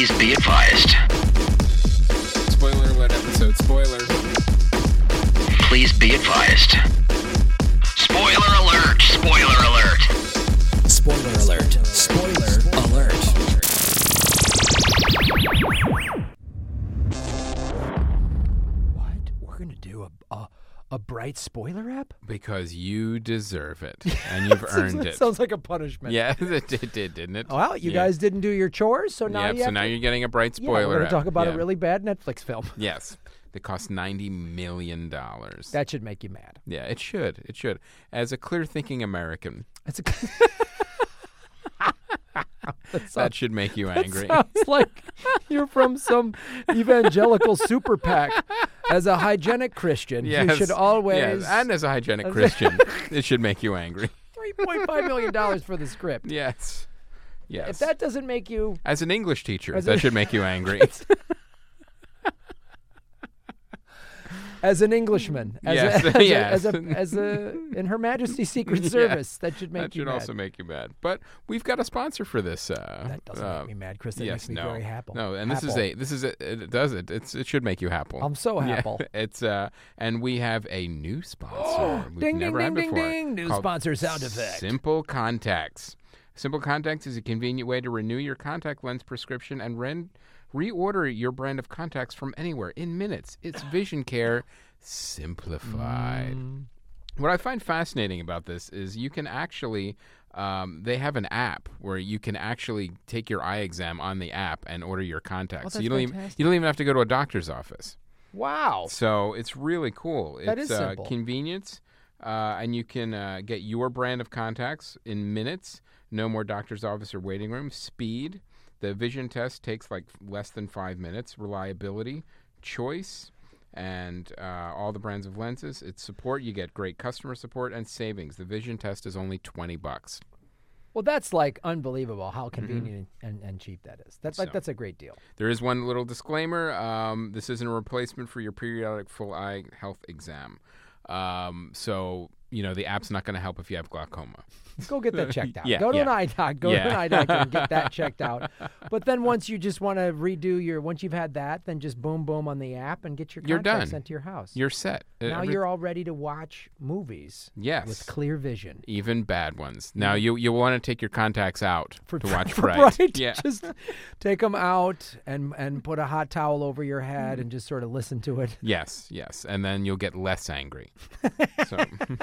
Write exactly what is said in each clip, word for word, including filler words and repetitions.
Please be advised. Spoiler alert episode. Spoiler. Please be advised. Spoiler alert. Spoiler alert. Spoiler alert. Spoiler alert. What? We're going to do a, a a Bright spoiler app? Because you deserve it, and you've earned it. Sounds like a punishment. Yeah, it did, did, didn't it? Well, you yeah. guys didn't do your chores, so now yep, you so have now to... you're getting a Bright spoiler Yeah, we're going app. to talk about yeah. a really bad Netflix film. Yes. They cost ninety million dollars. That should make you mad. Yeah, it should. It should. As a clear-thinking American, That's a... that, that, sounds, should make you that angry. sounds like you're from some evangelical super PAC. As a hygienic Christian, yes. you should always... Yes. And as a hygienic Christian, it should make you angry. three point five million dollars for the script. Yes. Yes. If that doesn't make you... As an English teacher, As that a- should make you angry. As an Englishman, as, Yes, a, as, yes. a, as a as a in Her Majesty's Secret Service, that should make that you should mad. also make you mad. But we've got a sponsor for this. Uh, That doesn't uh, make me mad, Chris. That yes, makes me no, very happy. no, and this is a this is a it does it. It's it should make you happy. I'm so Yeah, happy. it's uh, and we have a new sponsor. We've Ding, ding, never ding, had ding, before, ding. New called sponsor sound effect. Simple Contacts. Simple Contacts is a convenient way to renew your contact lens prescription and ren- reorder your brand of contacts from anywhere in minutes. It's vision care simplified. Mm. What I find fascinating about this is you can actually, um, they have an app where you can actually take your eye exam on the app and order your contacts. Oh, so that's you don't even fantastic. you don't even have to go to a doctor's office. Wow. So it's really cool. That it's is uh, simple. convenience, uh, and you can uh, get your brand of contacts in minutes. No more doctor's office or waiting room. Speed. The vision test takes like less than five minutes. Reliability, choice, and uh, all the brands of lenses. It's support. You get great customer support and savings. The vision test is only twenty bucks. Well, that's like unbelievable how convenient and, and cheap that is. That's like So. that's a great deal. There is one little disclaimer. Um, this isn't a replacement for your periodic full eye health exam. Um, so, you know, the app's not going to help if you have glaucoma. Go get that checked out. Yeah, go to yeah. an eye doc. Go Yeah. to an eye doc and get that checked out. But then once you just want to redo your, once you've had that, then just boom, boom on the app and get your You're contacts done. sent to your house. You're set. now Every- you're all ready to watch movies Yes. with clear vision. Even bad ones. Now you you want to take your contacts out For, to watch for Bright. Bright. Yeah. Just take them out and, and put a hot towel over your head and just sort of listen to it. Yes, yes, and then you'll get less angry. so,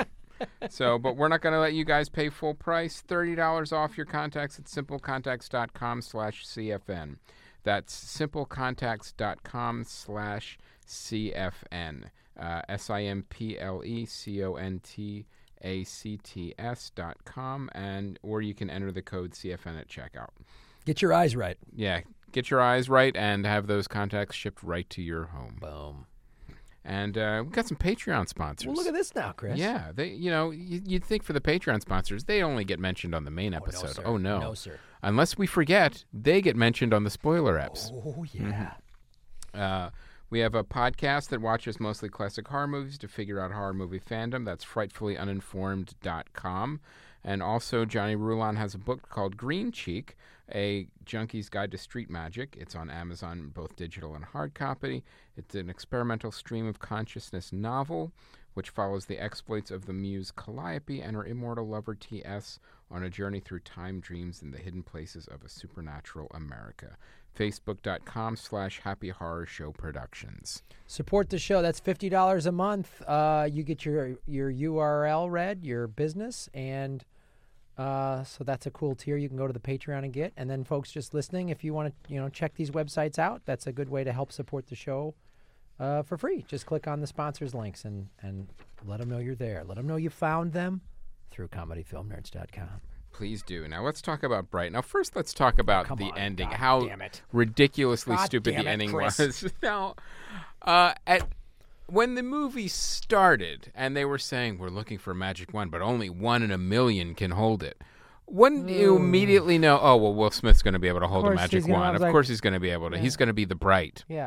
so, but we're not going to let you guys pay full price. Thirty dollars off your contacts at simplecontacts dot com slash C F N. That's simplecontacts dot com slash C F N. Uh, S I M P L E C O N T A C T S dot com, and or you can enter the code C F N at checkout. Get your eyes right. Yeah, get your eyes right and have those contacts shipped right to your home. Boom. And uh, we've got some Patreon sponsors. Well, look at this now, Chris. Yeah, they. You know, you, you'd think for the Patreon sponsors, they only get mentioned on the main Oh, no, episode. sir. Oh no, No, sir. Unless we forget, they get mentioned on the spoiler eps. Oh, yeah. Uh, we have a podcast that watches mostly classic horror movies to figure out horror movie fandom. That's frightfully uninformed dot com. And also, Johnny Rulon has a book called Green Cheek, A Junkie's Guide to Street Magic. It's on Amazon, both digital and hard copy. It's an experimental stream of consciousness novel, which follows the exploits of the muse Calliope and her immortal lover T S on a journey through time, dreams, and the hidden places of a supernatural America. Facebook.com slash Happy Horror Show Productions. Support the show. That's fifty dollars a month. Uh, you get your, your U R L read, your business, and uh, so that's a cool tier you can go to the Patreon and get. And then folks just listening, if you want to you know check these websites out, that's a good way to help support the show uh, for free. Just click on the sponsors links and, and let them know you're there. Let them know you found them through comedy film nerds dot com. Please do. Now let's talk about Bright. Now first let's talk about Come the on, ending. God How damn it. ridiculously God stupid damn the it, ending Chris. was. Now, uh, at when the movie started and they were saying we're looking for a magic wand, but only one in a million can hold it. Wouldn't you immediately know? Oh well, Will Smith's going to be able to hold a course magic he's gonna- I wand. was Of like- course he's going to be able to. Yeah. He's going to be the Bright. Yeah.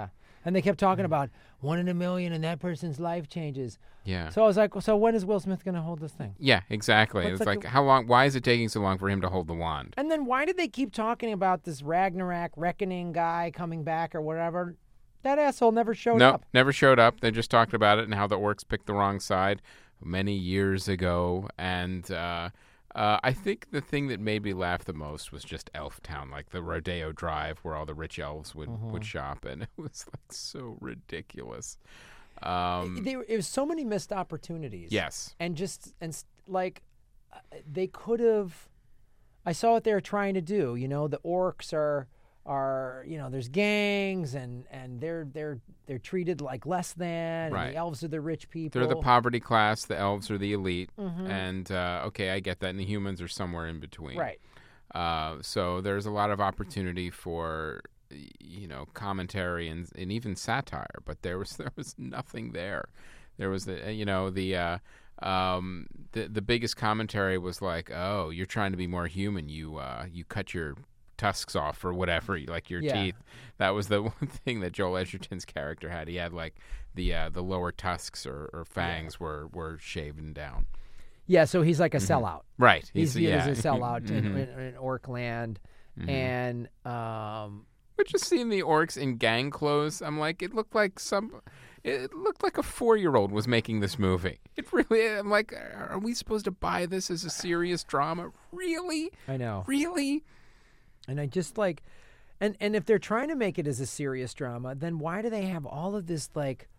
And they kept talking about one in a million, and that person's life changes. Yeah. So I was like, so when is Will Smith going to hold this thing? Yeah, exactly. What's It's like like, a- how long? Why is it taking so long for him to hold the wand? And then why did they keep talking about this Ragnarok reckoning guy coming back or whatever? That asshole never showed No, up. never showed up. They just talked about it and how the orcs picked the wrong side many years ago. And uh, uh, I think the thing that made me laugh the most was just Elf Town, like the Rodeo Drive where all the rich elves would, Mm-hmm. would shop. And it was like so ridiculous. Um, They, it was so many missed opportunities. yes. And just and s- like uh, they could have. I saw what they were trying to do. You know, the orcs are are you know there's gangs and and they're they're they're treated like less than. Right. And the elves are the rich people. They're the poverty class. The elves are the elite. Mhm. And, uh, okay, I get that. And the humans are somewhere in between. Right. Uh, so there's a lot of opportunity for, y- you know, commentary and, and even satire, but there was there was nothing there. There was the you know the uh, um, the the biggest commentary was like, oh, you're trying to be more human. You uh, you cut your tusks off or whatever, like your Yeah. teeth. That was the one thing that Joel Edgerton's character had. He had like the uh, the lower tusks or, or fangs were were shaven down. Yeah. So he's like a sellout. Right. He's viewed yeah. as a sellout in, Mhm. in, in Orkland, Mhm. and um, But just seeing the orcs in gang clothes, I'm like, it looked like some, it looked like a four-year-old was making this movie. It really, I'm like, are we supposed to buy this as a serious drama? Really? I know. Really? And I just like, and and if they're trying to make it as a serious drama, then why do they have all of this like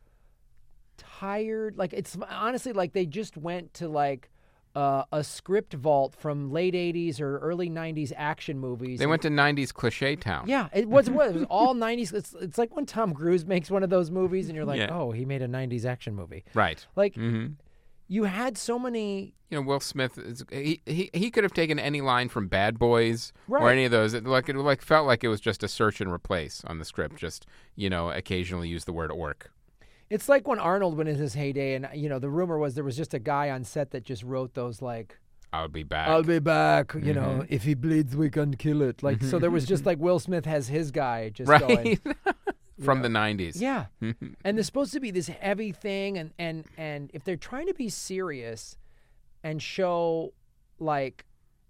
tired? Like it's honestly like they just went to like uh, a script vault from late eighties or early nineties action movies. They went to nineties cliche town. Yeah, it was what it was all nineties. It's it's like when Tom Cruise makes one of those movies, and you're like, Yeah. oh, he made a nineties action movie. Right. Like hmm you had so many. You know, Will Smith, is, he, he he could have taken any line from Bad Boys or Right. any of those. It, like, it like felt like it was just a search and replace on the script. Just, you know, occasionally use the word orc. It's like when Arnold went in his heyday, and you know the rumor was there was just a guy on set that just wrote those like. I'll be back. I'll be back. You know, Mhm. if he bleeds, we can kill it. Like, so there was just like Will Smith has his guy just right. going. From know. the nineties. Yeah, and there's supposed to be this heavy thing, and and and if they're trying to be serious and show like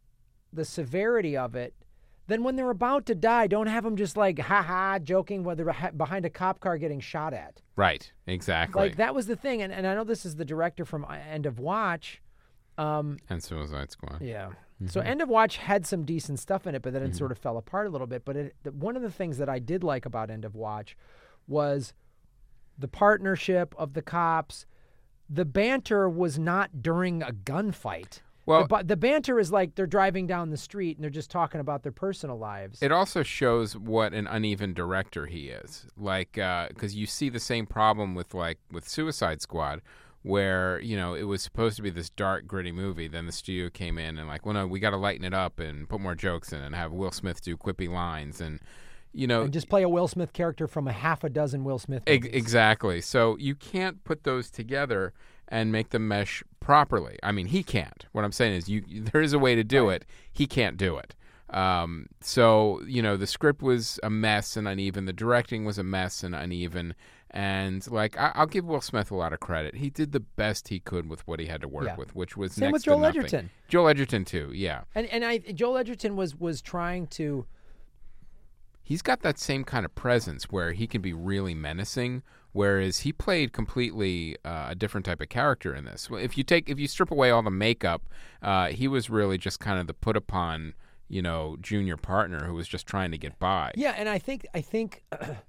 the severity of it, then when they're about to die, don't have them just like ha ha joking while they're ha- behind a cop car getting shot at. Right. Exactly. Like that was the thing, and and I know this is the director from End of Watch. Um, And Suicide Squad. Yeah. So End of Watch had some decent stuff in it, but then it Mhm. sort of fell apart a little bit. But it, the, one of the things that I did like about End of Watch was the partnership of the cops. The banter was not during a gunfight. Well, the, ba- the banter is like they're driving down the street and they're just talking about their personal lives. it also shows what an uneven director he is. Like, because you see the same problem with like with Suicide Squad, where you know it was supposed to be this dark, gritty movie. Then the studio came in and like, well, no, we got to lighten it up and put more jokes in and have Will Smith do quippy lines and you know. and just play a Will Smith character from a half a dozen Will Smith Ex- movies. exactly. So you can't put those together and make them mesh properly. I mean, he can't. What I'm saying is, you there is a way to do Right. it. He can't do it. Um, so you know, the script was a mess and uneven. The directing was a mess and uneven. And like, I, I'll give Will Smith a lot of credit. He did the best he could with what he had to work Yeah. with, which was Same next with Joel to nothing. Edgerton. Joel Edgerton too. Yeah, And and I Joel Edgerton was was trying to. he's got that same kind of presence where he can be really menacing, whereas he played completely uh, a different type of character in this. Well, if you take if you strip away all the makeup, uh, he was really just kind of the put upon, you know, junior partner who was just trying to get by. Yeah, and I think I think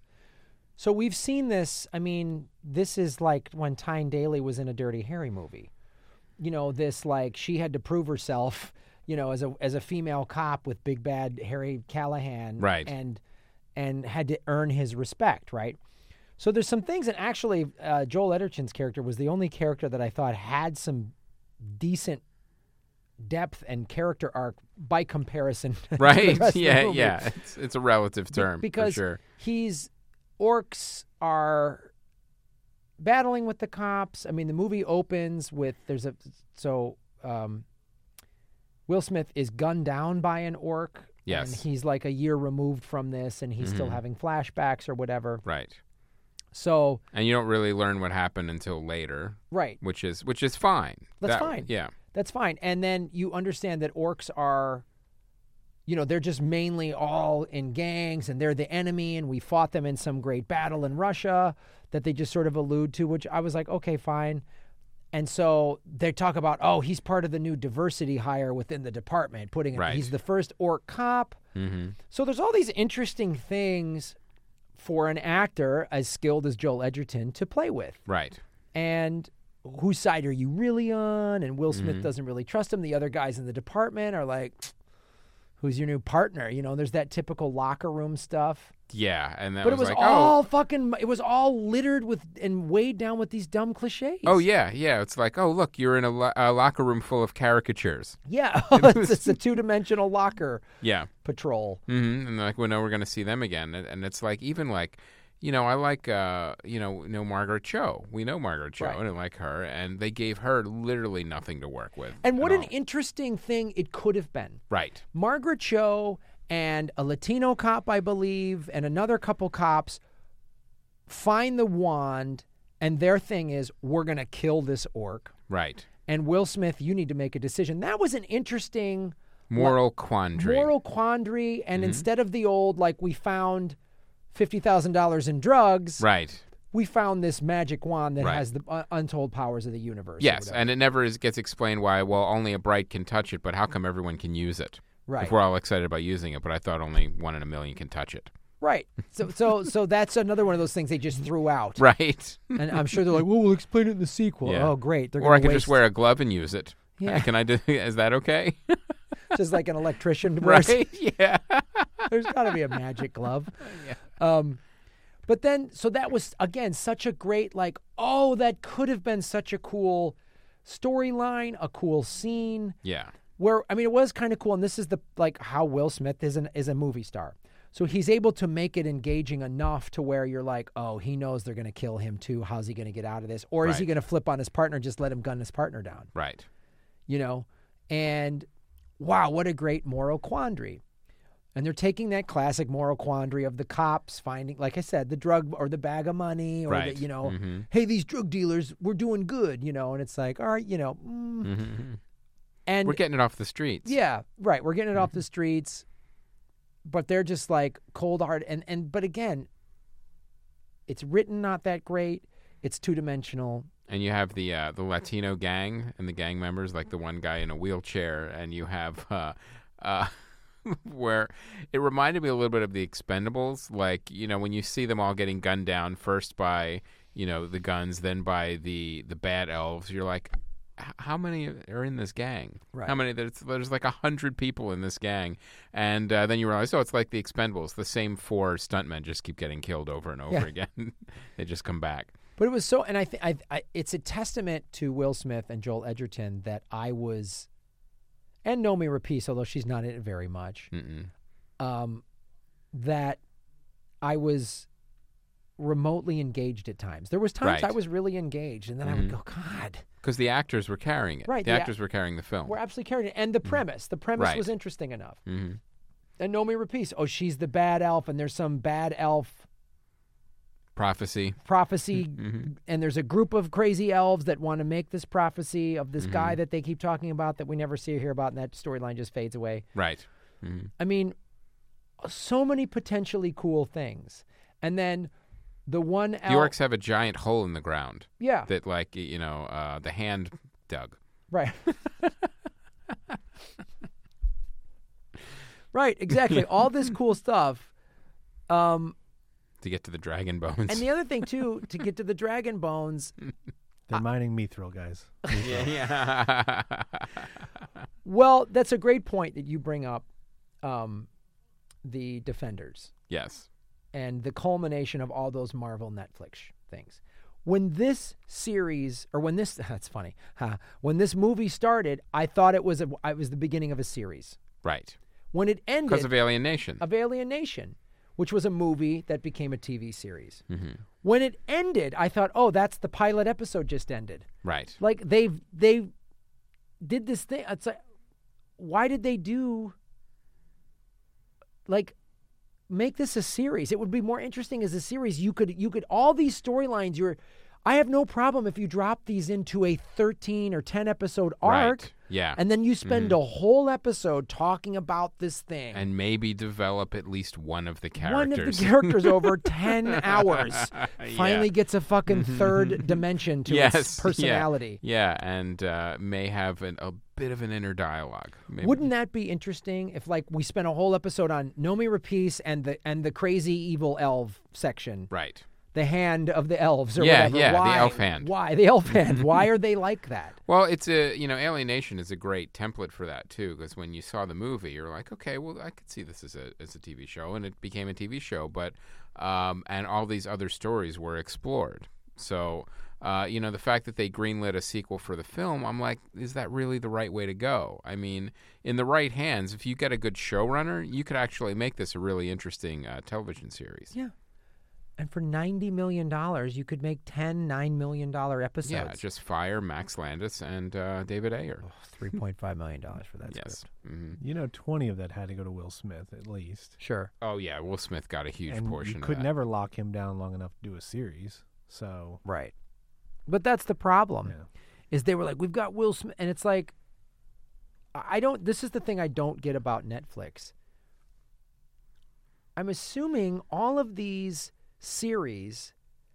so we've seen this. I mean, this is like when Tyne Daly was in a Dirty Harry movie. You know, this like she had to prove herself, you know, as a as a female cop with big bad Harry Callahan, Right. And and had to earn his respect, right? So there's some things, and actually, uh, Joel Edgerton's character was the only character that I thought had some decent depth and character arc by comparison. to the Right? rest of the Yeah, movie. yeah. It's, it's a relative term because for sure. he's orcs are battling with the cops. I mean, the movie opens with there's a so um, Will Smith is gunned down by an orc. Yes. And he's like a year removed from this, and he's still Mhm. having flashbacks or whatever. Right. So And you don't really learn what happened until later, right, which is which is fine. That's That- fine. Yeah. that's fine. And then you understand that orcs are, you know, they're just mainly all in gangs, and they're the enemy, and we fought them in some great battle in Russia that they just sort of allude to, which I was like, okay, fine. And so they talk about, oh, he's part of the new diversity hire within the department, putting it, Right. he's the first orc cop. Mm-hmm. So there's all these interesting things for an actor as skilled as Joel Edgerton to play with. Right. And whose side are you really on? And Will Smith Mhm. doesn't really trust him. The other guys in the department are like, who's your new partner? You know, there's that typical locker room stuff. Yeah, and that But was, it was like, all oh, fucking, it was all littered with and weighed down with these dumb cliches. oh yeah, yeah. It's like, oh look, you're in a, lo- a locker room full of caricatures. Yeah. it's, it's a two-dimensional locker Yeah. patrol. Mm-hmm. And they're like, well, no, we're going to see them again. And, and it's like, even like, you know, I like, uh, you know, know Margaret Cho. We know Margaret Cho, Right. and I like her. And they gave her literally nothing to work with. And what at an all. interesting thing it could have been. Right. Margaret Cho and a Latino cop, I believe, and another couple cops find the wand, and their thing is, we're going to kill this orc. Right. And Will Smith, you need to make a decision. That was an interesting Moral quandary. moral quandary. And Mm-hmm. instead of the old, like, we found fifty thousand dollars in drugs, Right. we found this magic wand that Right. has the uh, untold powers of the universe. or Yes, whatever. and it never is, gets explained why, well, only a bright can touch it, but how come everyone can use it? Right. If we're all excited about using it, but I thought only one in a million can touch it. Right. So, so, so that's another one of those things they just threw out. Right. And I'm sure they're like, well, we'll explain it in the sequel. Yeah. Oh, great. They're Or I gonna could waste, just wear a glove and use it. Yeah. Can I do? Is that okay? just like an electrician wears. Right? Yeah. There's got to be a magic glove. Um, but then, so that was, again, such a great, like, oh, that could have been such a cool storyline, a cool scene. Yeah. Where, I mean, it was kind of cool. And this is the, like, how Will Smith is, an, is a movie star. So he's able to make it engaging enough to where you're like, oh, he knows they're going to kill him too. How's he going to get out of this? Or is he Right. going to flip on his partner and just let him gun his partner down? Right. You know? And wow, what a great moral quandary. And they're taking that classic moral quandary of the cops finding, like I said, the drug or the bag of money or Right. the, you know, Mhm. hey, these drug dealers, we're doing good, you know? And it's like, all right, you know, mm. Mhm. and We're getting it off the streets. yeah, right. We're getting it Mm-hmm. off the streets, but they're just like cold hard. And, and, but again, it's written not that great. It's two dimensional. And you have the uh, the Latino gang and the gang members, like the one guy in a wheelchair, and you have uh, uh, where it reminded me a little bit of the Expendables. Like, you know, when you see them all getting gunned down first by, you know, the guns, then by the the bad elves, you're like, "H- how many are in this gang? Right. How many? There's, there's like a hundred people in this gang, and uh, then you realize, oh, it's like the Expendables. The same four stuntmen just keep getting killed over and over Yeah. again. They just come back. But it was so, and I think I, I, it's a testament to Will Smith and Joel Edgerton that I was, and Nomi Rapace, although she's not in it very much, Mm-mm. um, that I was remotely engaged at times. There was times Right. I was really engaged, and then I would Mhm. go, God, Because the actors were carrying it. Right, The the ac- actors were carrying the film. we're absolutely carrying it. And the premise, the premise Right. was interesting enough. hmm And Nomi Rapace, oh, she's the bad elf, and there's some bad elf Prophecy. prophecy, Mhm. and there's a group of crazy elves that want to make this prophecy of this guy Mhm. that they keep talking about that we never see or hear about, and that storyline just fades away. Right. hmm I mean, so many potentially cool things. And then the one The elf, orcs have a giant hole in the ground yeah, that, like, y- you know, uh, the hand dug. right. Right, exactly. All this cool stuff. Um, To get to the dragon bones. and the other thing, too, to get to the dragon bones, They're mining mithril, guys. yeah. yeah. well, that's a great point that you bring up, um, the Defenders yes. and the culmination of all those Marvel Netflix sh- things. When this series, or when this, that's funny, huh? When this movie started, I thought it was a, it was the beginning of a series. Right. When it ended, Because of Alien Nation. of Alien Nation, which was a movie that became a T V series. hmm When it ended, I thought, oh, that's the pilot episode just ended. Right. Like they've they did this thing. It's like, why did they do? Like, make this a series. It would be more interesting as a series. You could you could all these storylines. You're, I have no problem if you drop these into a thirteen or ten episode arc. Right. Yeah. And then you spend Mhm. a whole episode talking about this thing. And maybe develop at least one of the characters. One of the characters over ten hours finally Yeah. gets a fucking third dimension to Yes, its personality. Yeah, and uh, may have an, a bit of an inner dialogue. Maybe. Wouldn't that be interesting if, like, we spent a whole episode on Nomi Rapace and the and the crazy evil elf section, Right. the hand of the elves or Yeah, whatever? yeah, the Why, elf hand. Why the elf hand? Why are they like that? Well, it's a, you know, Alienation is a great template for that, too, because when you saw the movie, you're like, okay, well, I could see this as a, as a T V show, and it became a T V show, but, um, and all these other stories were explored. So, uh, you know, the fact that they greenlit a sequel for the film, I'm like, is that really the right way to go? I mean, in the right hands, if you get a good showrunner, you could actually make this a really interesting uh, television series. Yeah. And for ninety million dollars, you could make ten nine million dollars episodes. Yeah, just fire Max Landis and uh, David Ayer. three point five million dollars for that Yes. script. hmm You know, twenty of that had to go to Will Smith at least. Sure. Oh, yeah, Will Smith got a huge and portion you of could that. never lock him down long enough to do a series. So, Right. But that's the problem. yeah. Is they were like, we've got Will Smith, and it's like, I I don't. This is the thing I don't get about Netflix. I'm assuming all of these series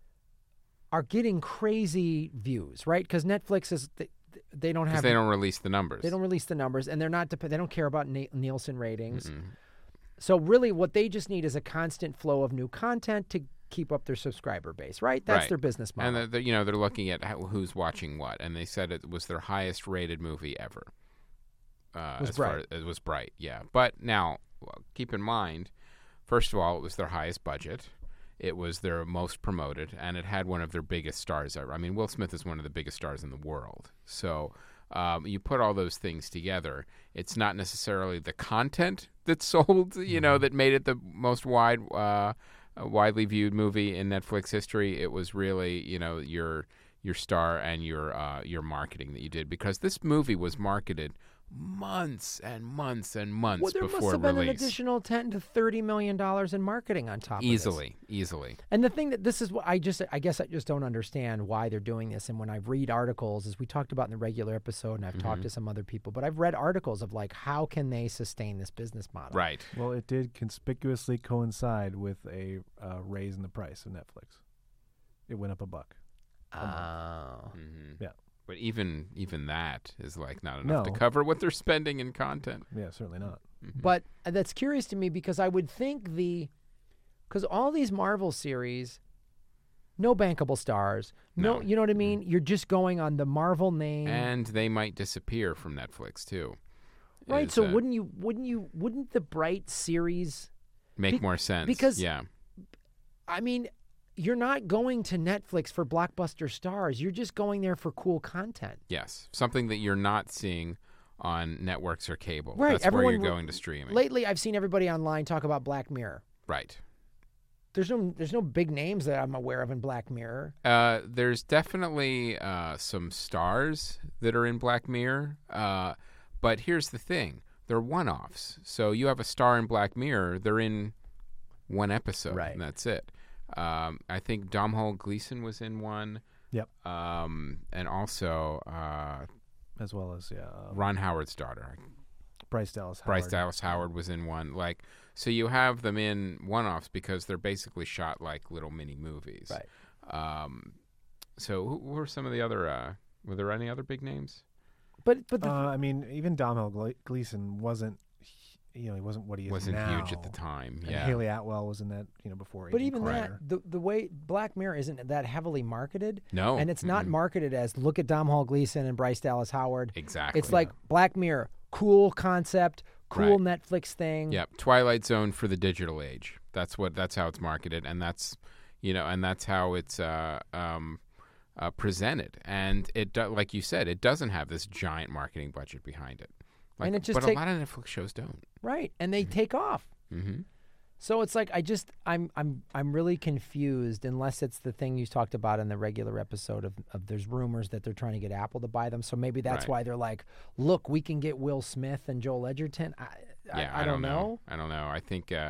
are getting crazy views, right? Because Netflix is they, they don't Because have they don't release the numbers. they don't release the numbers, and they're not dep- they don't care about Na- Nielsen ratings. Mm-mm. So really, what they just need is a constant flow of new content to keep up their subscriber base, right? That's Right. their business model. And they're, they're, you know, they're looking at how, who's watching what, and they said it was their highest rated movie ever. Uh, Was as far Bright. as, it was Bright, yeah. But now, well, keep in mind, first of all, it was their highest budget. It was their most promoted, and it had one of their biggest stars ever. I mean, Will Smith is one of the biggest stars in the world. So um, you put all those things together, it's not necessarily the content that sold, you know, that made it the most wide, uh, uh, widely viewed movie in Netflix history. It was really, you know, your your star and your uh, your marketing that you did, because this movie was marketed months and months and months well, there before must have been release. an additional ten to thirty million dollars in marketing on top of this. Easily, easily. And the thing that this is what I just I guess I just don't understand why they're doing this. And when I read articles, as we talked about in the regular episode, and I've talked to some other people, but I've read articles of like, how can they sustain this business model? Right. Well, it did conspicuously coincide with a uh, raise in the price of Netflix. It went up a buck. Oh. hmm Yeah. But even even that is like not enough to No. cover what they're spending in content. Yeah, certainly not. Mhm. But that's curious to me because I would think the because all these Marvel series, no bankable stars, no, No. you know what I mean. You're just going on the Marvel name, and they might disappear from Netflix too. right? Is, So uh, wouldn't you wouldn't you wouldn't the Bright series? make be- more sense because- yeah, I mean, you're not going to Netflix for blockbuster stars. You're just going there for cool content. yes, something that you're not seeing on networks or cable. Right, That's everyone where you're re- going to streaming. Lately, I've seen everybody online talk about Black Mirror. Right. There's no there's no big names that I'm aware of in Black Mirror. Uh, there's definitely uh, some stars that are in Black Mirror, uh, but here's the thing: they're one-offs. So you have a star in Black Mirror, they're in one episode, Right. and that's it. Um, I think Domhnall Gleeson was in one. Yep. Um, and also uh, As well as yeah, um, Ron Howard's daughter, Bryce Dallas Howard. Bryce Dallas Howard, was in one. Like, so you have them in one-offs because they're basically shot like little mini movies. Right. Um, so who, who were some of the other? Uh, were there any other big names? But but the, Uh, I mean, even Domhnall Gle- Gleeson wasn't, you know, he wasn't what he is Wasn't now. huge at the time. And Yeah. Haley Atwell was in that, you know, before. but Agent even Carter. that the the way Black Mirror isn't that heavily marketed, No. and it's not Mm-mm. marketed as look at Domhnall Gleeson and Bryce Dallas Howard. Exactly. It's like Black Mirror, cool concept, cool Right. Netflix thing. Yep. Twilight Zone for the digital age. That's what. That's how it's marketed, and that's, you know, and that's how it's uh, um, uh, presented. And it, do, like you said, it doesn't have this giant marketing budget behind it. Like, And it just but take- a lot of Netflix shows don't. Right, and they take off. Mm-hmm. So it's like I just I'm I'm I'm really confused unless it's the thing you talked about in the regular episode of, of there's rumors that they're trying to get Apple to buy them. So maybe that's Right. why they're like, look, we can get Will Smith and Joel Edgerton. I I, Yeah, I, don't know. I don't know. I think, uh,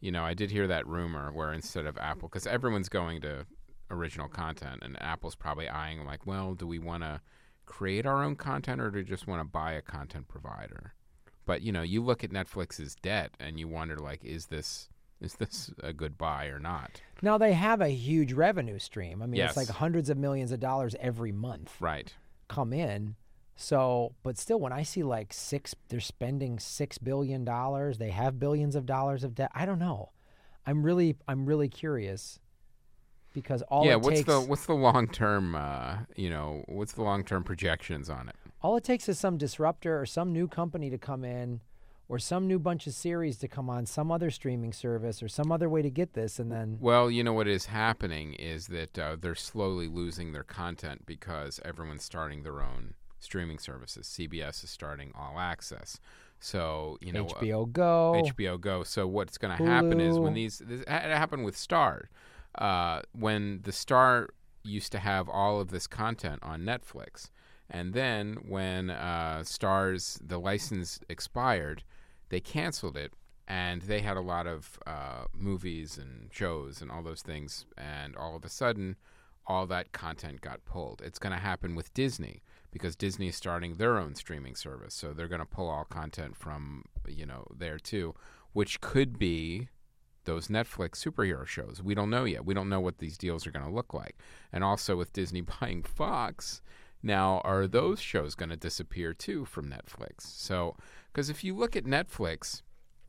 you know, I did hear that rumor where instead of Apple, because everyone's going to original content, and Apple's probably eyeing like, well, do we want to create our own content or do we just want to buy a content provider? But, you know, you look at Netflix's debt and you wonder, like, is this is this a good buy or not? Now, they have a huge revenue stream. I mean, Yes. it's like hundreds of millions of dollars every month Right. come in. So, but still, when I see like six, they're spending six billion dollars. They have billions of dollars of debt. I don't know. I'm really, I'm really curious because all yeah, it what's takes, the what's the long term, uh, you know, what's the long term projections on it? all it takes is some disruptor or some new company to come in, or some new bunch of series to come on some other streaming service or some other way to get this, and then Well, you know what is happening is that uh, they're slowly losing their content because everyone's starting their own streaming services. C B S is starting All Access. So, you know, H B O Go. H B O Go. So what's going to happen is when Hulu. these this, it happened with Star. Uh, when the Star used to have all of this content on Netflix, and then when uh, Star's the license expired, they canceled it, and they had a lot of uh, movies and shows and all those things, and all of a sudden, all that content got pulled. It's going to happen with Disney because Disney is starting their own streaming service, so they're going to pull all content from, you know, there too, which could be those Netflix superhero shows. We don't know yet. We don't know what these deals are going to look like. And also with Disney buying Fox, now are those shows going to disappear too from Netflix? So, because if you look at Netflix,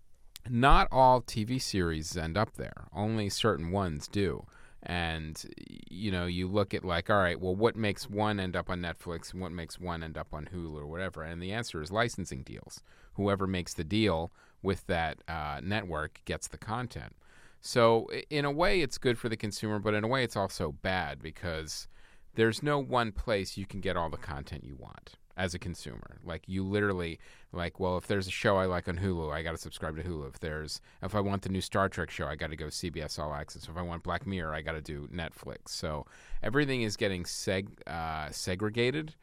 not all T V series end up there. Only certain ones do. And, you know, you look at like, all right, well, what makes one end up on Netflix and what makes one end up on Hulu or whatever? And the answer is licensing deals. Whoever makes the deal with that uh, network gets the content. So i- in a way, it's good for the consumer, but in a way, it's also bad because there's no one place you can get all the content you want as a consumer. Like you literally, like, well, if there's a show I like on Hulu, I got to subscribe to Hulu. If there's, if I want the new Star Trek show, I got to go C B S All Access. If I want Black Mirror, I got to do Netflix. So everything is getting seg- uh, segregated.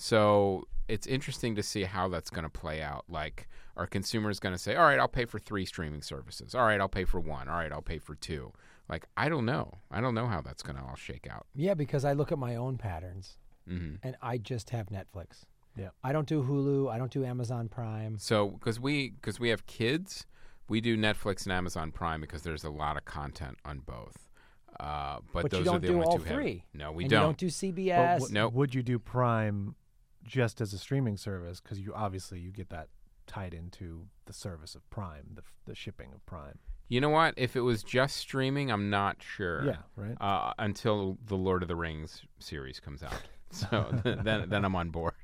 So it's interesting to see how that's going to play out. Like, are consumers going to say, all right, I'll pay for three streaming services. All right, I'll pay for one. All right, I'll pay for two. Like, I don't know. I don't know how that's going to all shake out. yeah, because I look at my own patterns hmm and I just have Netflix. Yeah. I don't do Hulu. I don't do Amazon Prime. So, because we because we have kids, we do Netflix and Amazon Prime because there's a lot of content on both. Uh, but, But those you don't are the do only all two heavy. three. No, we and don't. You don't do C B But S. w- Nope. Would you do Prime just as a streaming service? Because you obviously you get that tied into the service of Prime, the f- the shipping of Prime. You know what? If it was just streaming, I'm not sure. Yeah, right. Uh, until the Lord of the Rings series comes out. So then, then I'm on board.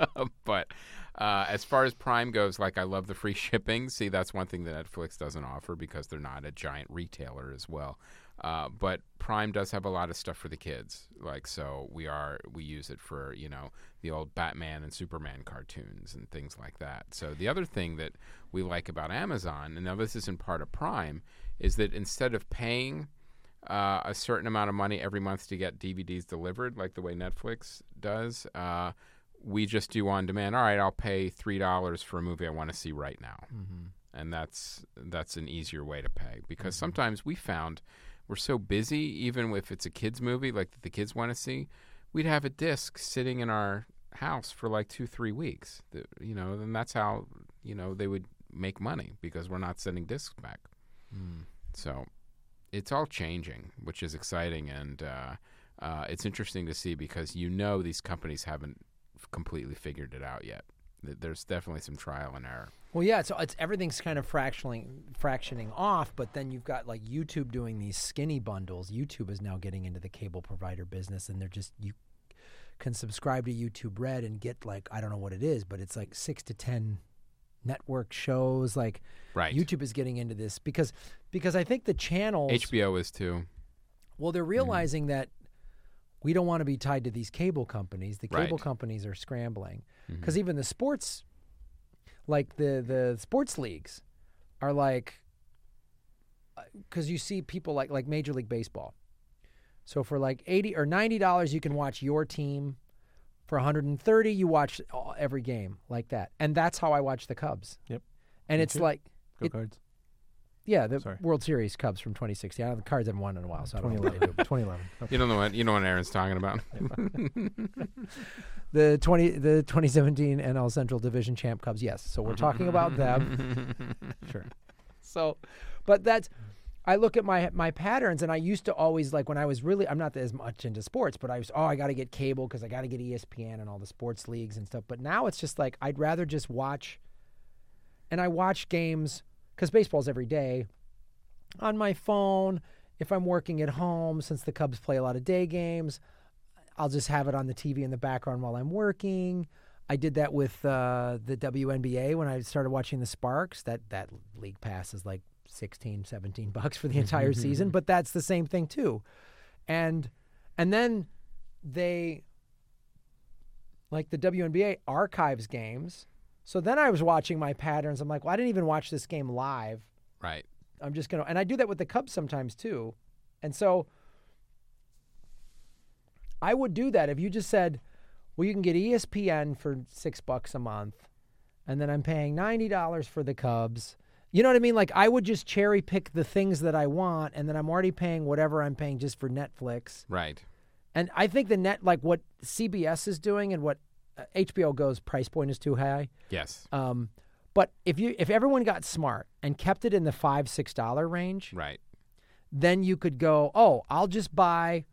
But uh, as far as Prime goes, like I love the free shipping. See, that's one thing that Netflix doesn't offer because they're not a giant retailer as well. Uh, but Prime does have a lot of stuff for the kids. Like so, we are we use it for you know the old Batman and Superman cartoons and things like that. So the other thing that we like about Amazon, and now this isn't part of Prime, is that instead of paying Uh, a certain amount of money every month to get D V Ds delivered, like the way Netflix does. Uh, we just do on demand. All right, I'll pay three dollars for a movie I want to see right now, Mm-hmm. and that's that's an easier way to pay because sometimes we found we're so busy, even if it's a kids movie like that the kids want to see, we'd have a disc sitting in our house for like two three weeks. The, you know, and that's how you know they would make money because we're not sending discs back. Mm. So. It's all changing, which is exciting, and uh, uh, it's interesting to see because you know these companies haven't f- completely figured it out yet. Th- There's definitely some trial and error. Well, yeah, so it's everything's kind of fractioning, fractioning off, but then you've got like YouTube doing these skinny bundles. YouTube is now getting into the cable provider business, and they're just you can subscribe to YouTube Red and get like I don't know what it is, but it's like six to ten network shows. Like Right. YouTube is getting into this because because I think the channels H B O is too. well, they're realizing that we don't want to be tied to these cable companies. The cable Right. companies are scrambling Mhm. because even the sports, like the the sports leagues, are like because you see people like like Major League Baseball. So for like eighty or ninety dollars, you can watch your team. For one hundred thirty, you watch all- every game like that, and that's how I watch the Cubs. Yep. And Me it's too. like Go It- Cards. Yeah, the Sorry. World Series Cubs from twenty sixteen. I don't, the Cards haven't won in a while, so I don't know what they do. twenty eleven. Okay. You don't know what you know what Aaron's talking about. The twenty the twenty seventeen N L Central Division champ Cubs. Yes, so we're talking about them. Sure. So, but that's. I look at my my patterns, and I used to always like when I was really. I'm not as much into sports, but I was. Oh, I got to get cable because I got to get E S P N and all the sports leagues and stuff. But now it's just like I'd rather just watch. And I watch games because baseball's every day on my phone. If I'm working at home, since the Cubs play a lot of day games, I'll just have it on the T V in the background while I'm working. I did that with uh, the W N B A when I started watching the Sparks. That that league pass is like sixteen, seventeen bucks for the entire season, but that's the same thing too. And and then they like the W N B A archives games. So then I was watching my patterns. I'm like, well, I didn't even watch this game live. Right. I'm just going to, and I do that with the Cubs sometimes too. And so I would do that if you just said, well, you can get E S P N for six bucks a month, and then I'm paying ninety dollars for the Cubs. You know what I mean? Like I would just cherry pick the things that I want, and then I'm already paying whatever I'm paying just for Netflix. Right. And I think the net, like what C B S is doing and what uh, H B O Go's price point is too high. Yes. Um, but if you if everyone got smart and kept it in the five six dollar range, Right. then you could go, oh, I'll just buy,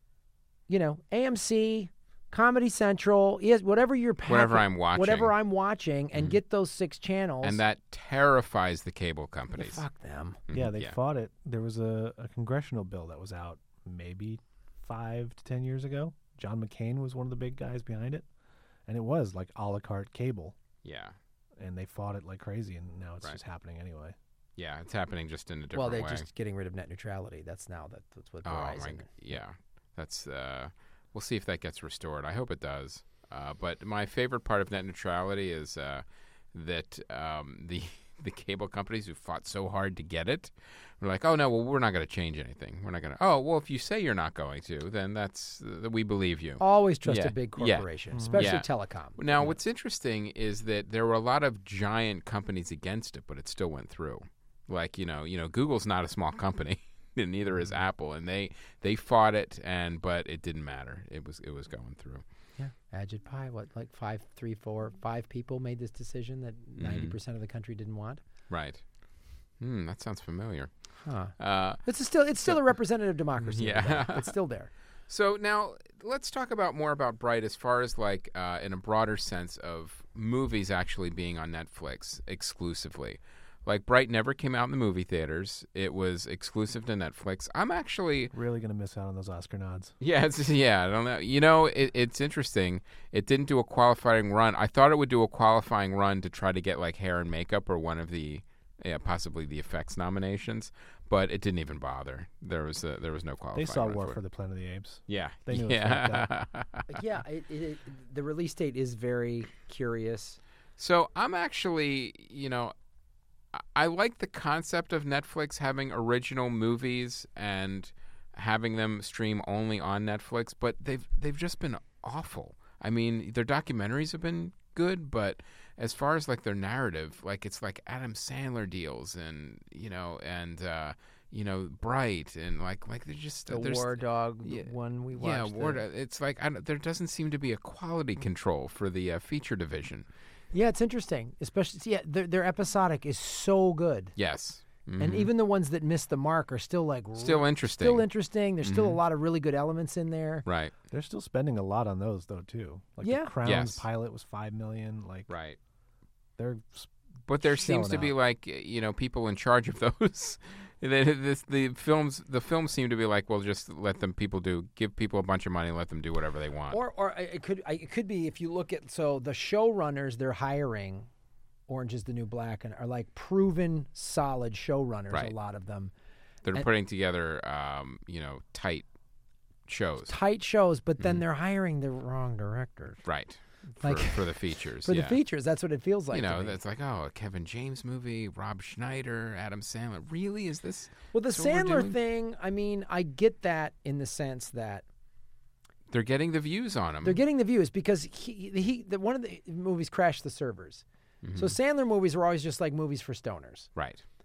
you know, A M C, Comedy Central, yes, whatever you're packing, Whatever I'm watching. whatever I'm watching, and get those six channels. And that terrifies the cable Yeah, companies. fuck them. Mhm. Yeah, they yeah. fought it. There was a, a congressional bill that was out maybe five to ten years ago. John McCain was one of the big guys behind it. And it was like a la carte cable. Yeah. And they fought it like crazy, and now it's Right. just happening anyway. Yeah. It's happening just in a different Well, they're way. just getting rid of net neutrality. That's now that that's what Oh Verizon. my. g- Yeah. That's. Uh, we'll see if that gets restored. I hope it does. Uh, but my favorite part of net neutrality is uh, that um, the the cable companies who fought so hard to get it were like, oh no, well we're not going to change anything. We're not going to. Oh well, if you say you're not going to, then that's uh, we believe you. Always trust Yeah, a big yeah. corporation, especially Yeah. telecom. Now, what's interesting is that there were a lot of giant companies against it, but it still went through. Like you know, you know, Google's not a small company, and neither is Apple, and they they fought it, and but it didn't matter. It was it was going through. Yeah, Ajit Pai, what, like five, three, four, five people made this decision that ninety percent of the country didn't want? Right. Hmm, that sounds familiar. Huh. Uh, It's a still, it's still a representative democracy. Yeah. It's still there. so now let's talk about more about Bright as far as like uh, in a broader sense of movies actually being on Netflix exclusively. Like Bright never came out in the movie theaters. It was exclusive to Netflix. I'm actually Really going to miss out on those Oscar nods. Yeah, it's, yeah, I don't know. You know, it, it's interesting. It didn't do a qualifying run. I thought it would do a qualifying run to try to get like hair and makeup or one of the, yeah, possibly the effects nominations, but it didn't even bother. There was a, there was no qualifying. They saw run War for, for it. the Planet of the Apes. Yeah, They knew it yeah. But yeah, it, it, it, the release date is very curious. So I'm actually, you know, I, I like the concept of Netflix having original movies and having them stream only on Netflix, but they've they've just been awful. I mean, their documentaries have been good, but as far as like their narrative, like it's like Adam Sandler deals, and you know, and uh, you know, Bright, and like like they're just The there's, War Dog yeah, one we yeah, watched. War, the- it's like I don't, there doesn't seem to be a quality control for the uh, feature division. yeah, it's interesting. Especially, yeah, their, their episodic is so good. Yes, And Mhm. even the ones that miss the mark are still like still r- interesting. still interesting. There's still a Mhm. lot of really good elements in there. Right, They're still spending a lot on those though too. Like Yeah. the Crown's Yes. pilot was five million. Like right. they're s- But there seems Shelling to be out. like you know people in charge of those. the, this, the films the films seem to be like, well, just let them people do give people a bunch of money, let them do whatever they want. Or, or it could it could be if you look at so the showrunners they're hiring, Orange is the New Black, and are like proven solid showrunners. Right. A lot of them They're and- putting together um, you know tight shows. tight shows, but then Mhm. they're hiring the wrong directors Right. For, Like- for the features. for yeah. the features. That's what it feels like. You to know, me. it's like, oh, a Kevin James movie, Rob Schneider, Adam Sandler. Really? Is this? well, the that's what we're Sandler doing? thing. I mean, I get that in the sense that They're getting the views on them. they're getting the views because he he the, one of the movies crashed the servers. So Sandler movies were always just like movies for stoners. Right.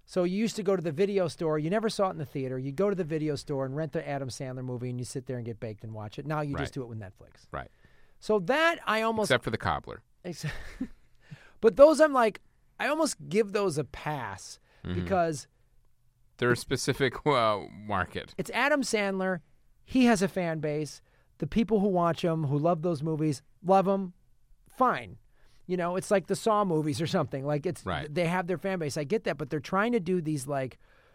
So you used to go to the video store. You never saw it in the theater. You go to the video store and rent the Adam Sandler movie, and you sit there and get baked and watch it. Now you Right. just do it with Netflix. Right. So that I almost Except for the cobbler. Ex- but those I'm like, I almost give those a pass Mm-hmm. because They're a specific uh, market. it's Adam Sandler. He has a fan base. The people who watch him, who love those movies, love him. Fine. You know, it's like the Saw movies or something. Like it's Right. they have their fan base. I get that, but they're trying to do these like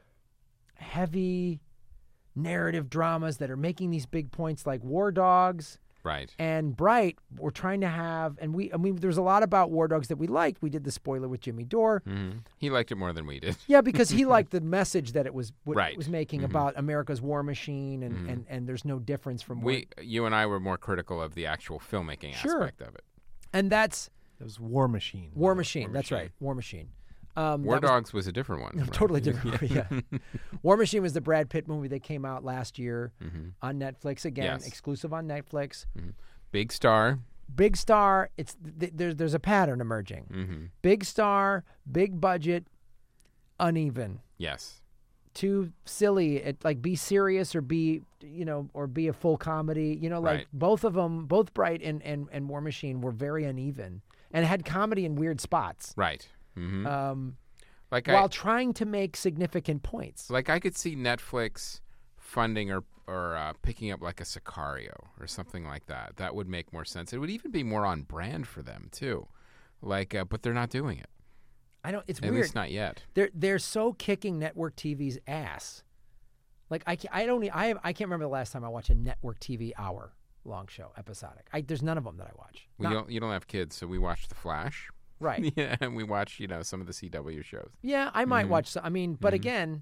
heavy narrative dramas that are making these big points like War Dogs. Right. And Bright, we're trying to have, and we, I mean, there's a lot about War Dogs that we liked. We did the spoiler with Jimmy Dore. Mm-hmm. He liked it more than we did. Yeah, because he liked the message that it was what Right. it was making Mhm. about America's war machine, and, Mhm. and, and there's no difference from We, you and I were more critical of the actual filmmaking Sure. aspect of it. what, and that's It was War Machine. War Machine. War that's Machine. right, War Machine. Um, War that was Dogs was a different one. a right? totally different movie. Yeah, War Machine was the Brad Pitt movie that came out last year Mhm. on Netflix. Again, Yes. exclusive on Netflix. Big star. Big star. It's th- there's there's a pattern emerging. Mm-hmm. Big star, big budget, uneven. Yes. Too silly. It like be serious or be you know or be a full comedy. You know, like Right. both of them, both Bright and, and and War Machine were very uneven and had comedy in weird spots. Right. Mm-hmm. Um, like while I, trying to make significant points. like I could see Netflix funding or or uh, picking up like a Sicario or something like that. That would make more sense. It would even be more on brand for them too. Like, uh, but they're not doing it. I don't. It's At weird. least not yet. They're they're so kicking network T V's ass. Like I ca- I don't e- I have, I can't remember the last time I watched a network T V hour long show episodic. I, there's none of them that I watch. We Not- don't. You don't have kids, so we watch The Flash. right. Yeah, and we watch you know some of the C W shows. Yeah, I might Mhm. watch. Some, I mean, but Mhm. again,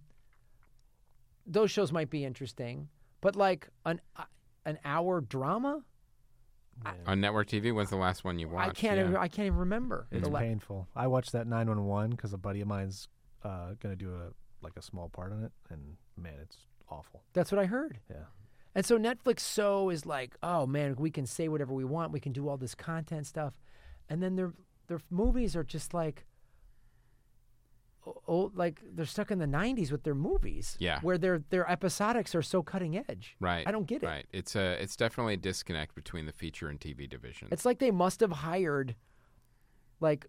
those shows might be interesting. But like an uh, an hour drama, Yeah. On network T V, when's the last one you watched? I can't Yeah. even, I can't even remember. It's The la- painful. I watched that nine one one because a buddy of mine's uh, gonna do a like a small part on it, and man, it's awful. That's what I heard. Yeah. And so Netflix so is like, oh man, we can say whatever we want. We can do all this content stuff, and then their their movies are just like, oh, like they're stuck in the nineties with their movies. Yeah. where their their episodics are so cutting edge. Right. I don't get it. Right. It's a. It's definitely a disconnect between the feature and T V divisions. It's like they must have hired, like,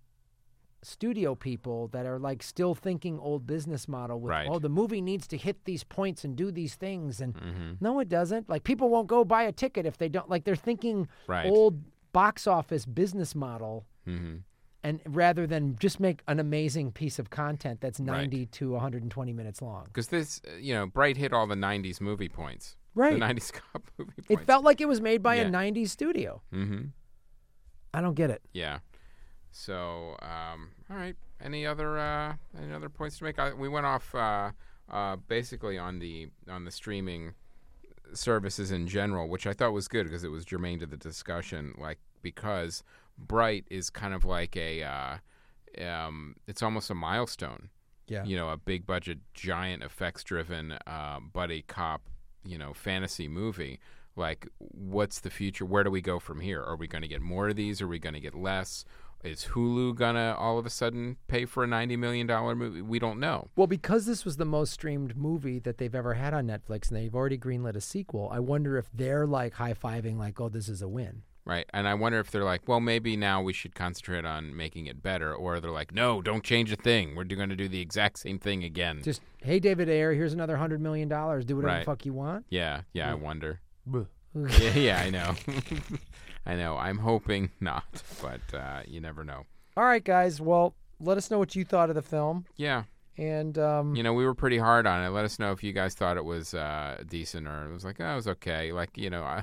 studio people that are like still thinking old business model with, Right. oh, the movie needs to hit these points and do these things, and Mm-hmm. no, it doesn't. Like people won't go buy a ticket if they don't. Like they're thinking Right. old box office business model, Mm-hmm. and rather than just make an amazing piece of content that's Right. ninety to one hundred twenty minutes long. Because this, uh, you know, Bright hit all the nineties movie points. The Right. nineties cop movie points. It felt like it was made by Yeah. a nineties studio. Mm-hmm. I don't get it. Yeah. So, um, all right. Any other uh, any other points to make? I, we went off uh, uh, basically on the on the streaming services in general, which I thought was good because it was germane to the discussion. Like because Bright is kind of like a uh, um, it's almost a milestone. Yeah. You know, a big budget, giant effects driven uh, buddy cop, you know, fantasy movie. Like, what's the future? Where do we go from here? Are we going to get more of these? Are we going to get less? Is Hulu gonna all of a sudden pay for a ninety million dollar movie? We don't know. Well, because this was the most streamed movie that they've ever had on Netflix, and they've already greenlit a sequel, I wonder if they're like high fiving, like, "Oh, this is a win." Right. And I wonder if they're like, well, maybe now we should concentrate on making it better. Or they're like, no, don't change a thing. We're going to do the exact same thing again. Just, hey, David Ayer, here's another hundred million dollars. Do whatever Right. the fuck you want. yeah. Yeah. I wonder. Bleh. yeah, yeah. I know. I know. I'm hoping not. But uh, you never know. All right, guys. Well, let us know what you thought of the film, Yeah. and um, You know, we were pretty hard on it. Let us know if you guys thought it was uh, decent or it was like, oh, it was okay. Like, you know,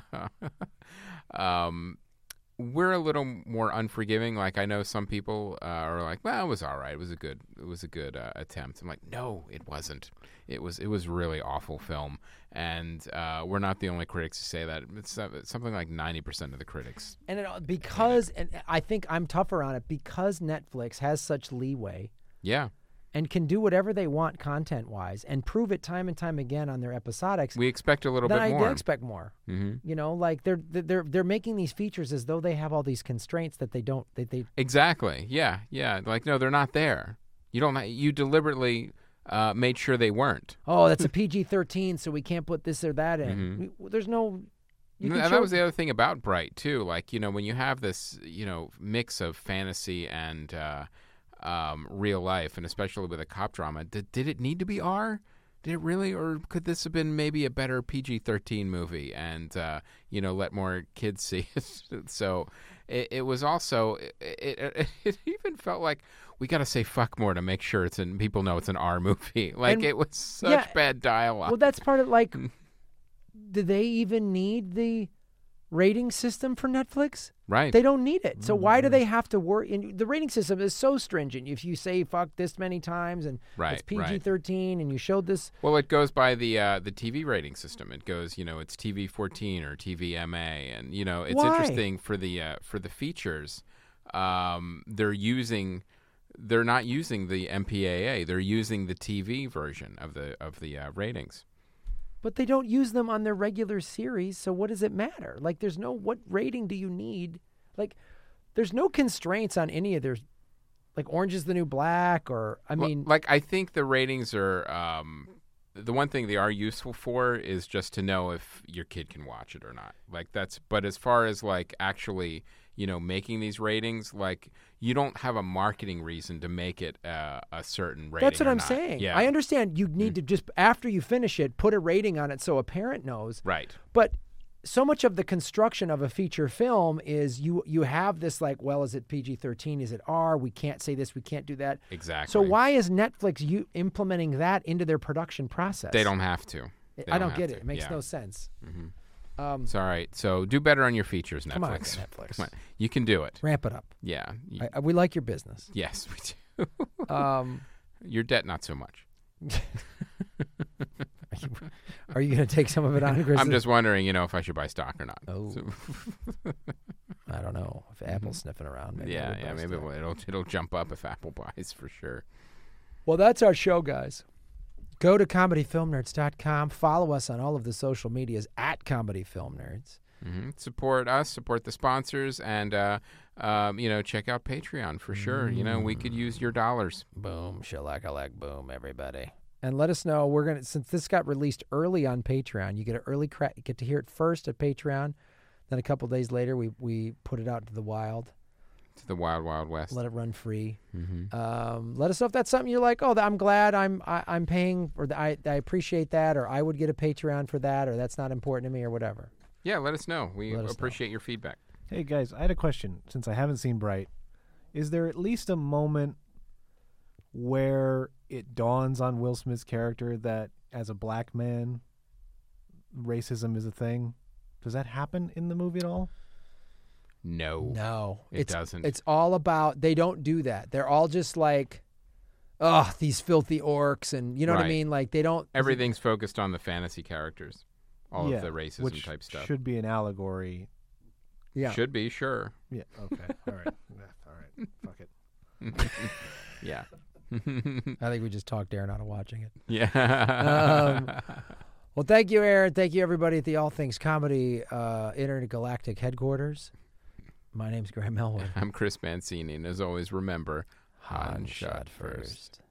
um, we're a little more unforgiving. Like, I know some people uh, are like, well, it was all right. It was a good, it was a good uh, attempt. I'm like, no, it wasn't. It was, it was really awful film. And uh, we're not the only critics to say that. It's uh, something like ninety percent of the critics. and it, because, and I think I'm tougher on it because Netflix has such leeway Yeah. and can do whatever they want content-wise and prove it time and time again on their episodics. We expect a little then bit I more. did expect more. Mm-hmm. You know, like they're they're they're making these features as though they have all these constraints that they don't. They they Exactly. Yeah. Yeah. Like, no, they're not there. You don't. You deliberately uh, made sure they weren't. Oh, that's a P G thirteen, so we can't put this or that in. Mhm. We, there's no. You And can that show- was the other thing about Bright too. Like, you know, when you have this, you know, mix of fantasy and uh, um, real life, and especially with a cop drama, did, did it need to be R? Did it really, or could this have been maybe a better P G thirteen movie and uh, you know, let more kids see it? So it, it was also it, it, it even felt like we got to say fuck more to make sure it's in people know it's an R movie. Like And- it was such yeah, bad dialogue. Well, that's part of like. Do they even need the rating system for Netflix? right. They don't need it. So why Mm-hmm. do they have to worry? And the rating system is so stringent. If you say "fuck" this many times and Right, it's P G right. thirteen, and you showed this, Well, it goes by the uh, the T V rating system. It goes, you know, it's T V fourteen or T V M A, and you know, it's Why? interesting for the uh, for the features. Um, they're using, they're not using the M P A A. They're using the T V version of the of the uh, ratings. but they don't use them on their regular series. So what does it matter? Like, there's no what rating do you need? Like, there's no constraints on any of their, like Orange is the New Black, or I Well, mean, like I think the ratings are. Um, the one thing they are useful for is just to know if your kid can watch it or not. Like that's. But as far as like actually, you know, making these ratings, like you don't have a marketing reason to make it uh, a certain rating. that's what or I'm not. saying. Yeah, I understand you need to just after you finish it, put a rating on it so a parent knows. right. But so much of the construction of a feature film is you you have this like, well, is it P G thirteen? Is it R? We can't say this. We can't do that. Exactly. So why is Netflix you implementing that into their production process? They don't have to. They I don't have get to. it. It makes Yeah. no sense. Mhm. Um, It's all right. So do better on your features, Netflix. Come on, Netflix. Come on. You can do it. ramp it up. Yeah. You- I, I, we like your business. yes, we do. Um, Your debt, not so much. are you going to take some of it on, Chris? I'm just wondering, you know, if I should buy stock or not. Oh. So- I don't know if Apple's sniffing around. Maybe I yeah, would yeah. buy Maybe stock. it'll, it'll it'll jump up if Apple buys for sure. Well, that's our show, guys. Go to comedy film nerds dot com. Follow us on all of the social medias at Comedy Film Nerds. hmm Support us, support the sponsors, and uh, um, you know, check out Patreon for sure. You know, we could use your dollars. Boom, shalakalak, boom, everybody. And let us know. We're gonna since this got released early on Patreon, you get an early cra- you get to hear it first at Patreon. Then a couple days later, we we put it out into the wild, To the wild, wild west. let it run free. Mm-hmm. Um, let us know if that's something you're like. Oh, I'm glad I'm I, I'm paying, or I I appreciate that, or I would get a Patreon for that, or that's not important to me, or whatever. Yeah, let us know. We Let us know. appreciate your feedback. Hey guys, I had a question. Since I haven't seen Bright, is there at least a moment where it dawns on Will Smith's character that as a black man, racism is a thing? Does that happen in the movie at all? No, No, it it's, doesn't. It's all about. They don't do that. They're all just like, oh, these filthy orcs, and you know what I Right. mean. Like they don't. Everything's focused on the fantasy characters. All yeah, of the racism which type stuff. should be an allegory. Yeah. Should be, sure. Yeah. Okay. All right. Yeah, all right. Fuck it. Yeah. I think we just talked Aaron out of watching it. yeah. Um, Well, thank you, Aaron. Thank you, everybody at the All Things Comedy uh, Intergalactic headquarters. My name's Graham Elwood. I'm Chris Mancini, and as always, remember, Han Han shot shot first. first.